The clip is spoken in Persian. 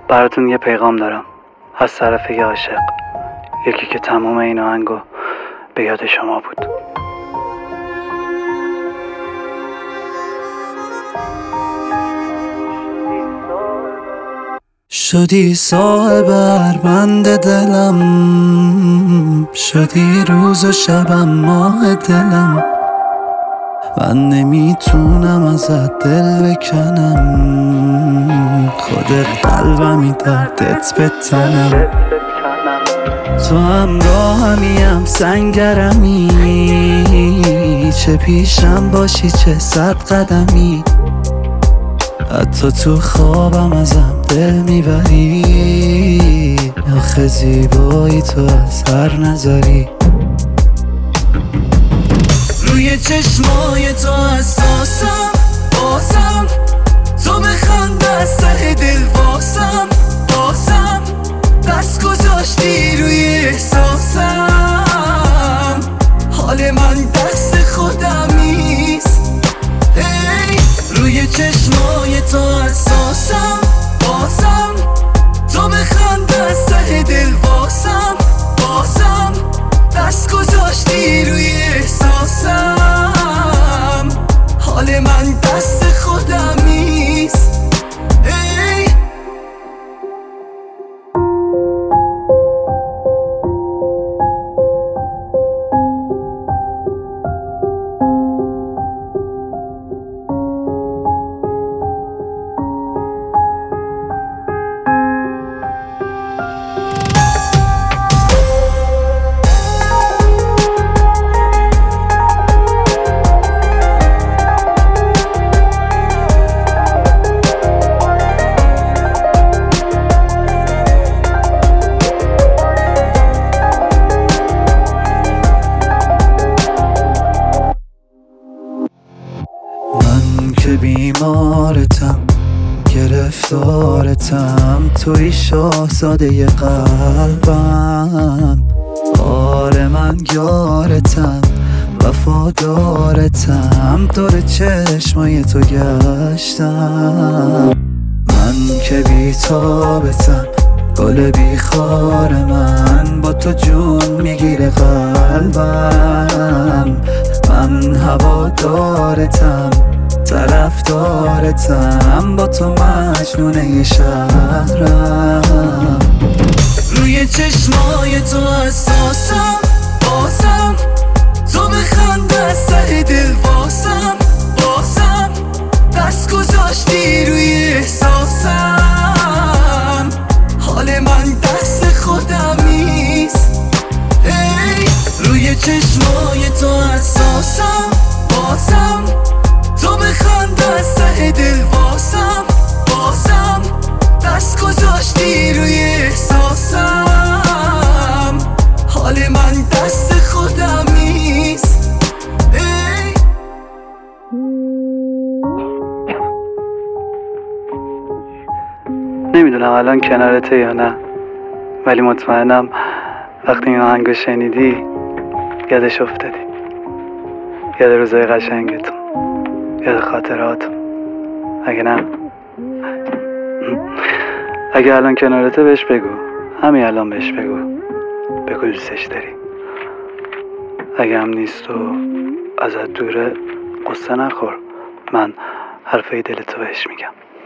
براتون یه پیغام دارم از طرف یه عاشق، یکی که تمام این آهنگو به یاد شما بود. شدی صاحب بند دلم، شدی روز و شبم ماه دلم، من نمیتونم ازت دل بکنم، خودت قلبمی دردت به تنم، تو همراهمیم سنگرمی، چه پیشم باشی چه صد قدمی، حتی تو خوابم ازم دل میبری، آخه زیبایی تو از هر نظری، روی چشمای تو حساسم، بازم تو بخند از ته دل واسم، بازم دست گذاشتی روی احساسم، حال من دست خودم نیست، روی چشمای تو حساسم، بازم تو بخند از ته دل واسم، بازم دست گذاشتی روی احساسم، حال من دست خودم نیست. من که بیمارتم، گرفتارتم، توی شاهزاده قلبم، آره من یارتم، وفادارتم، دور چشمای تو گشتم، من که بیتابتم، گل بیخار من، با تو جون میگیره قلبم، من هوادارتم، طرفدارتم، با تو مجنونه شهرم، روی چشمای تو حساسم، بازم تو بخند از ته دل واسم، بازم دست گذاشتی روی احساسم، حال من دست خودم نیست، روی چشمای تو حساسم، بازم تو بخند از ته دل واسم، بازم دست گذاشتی روی احساسم، حال من دست خودم نیست. نمیدونم الان کنارته یا نه، ولی مطمئنم وقتی این آهنگو شنیدی یادش افتادی، یاد روزای قشنگتون، یاد خاطراتون. اگه نه، اگه الان کنارته بهش بگو، همین الان بهش بگو دوستش داری. اگه هم نیست و ازت دوره، قصه نخور، من حرفای دلتو بهش میگم.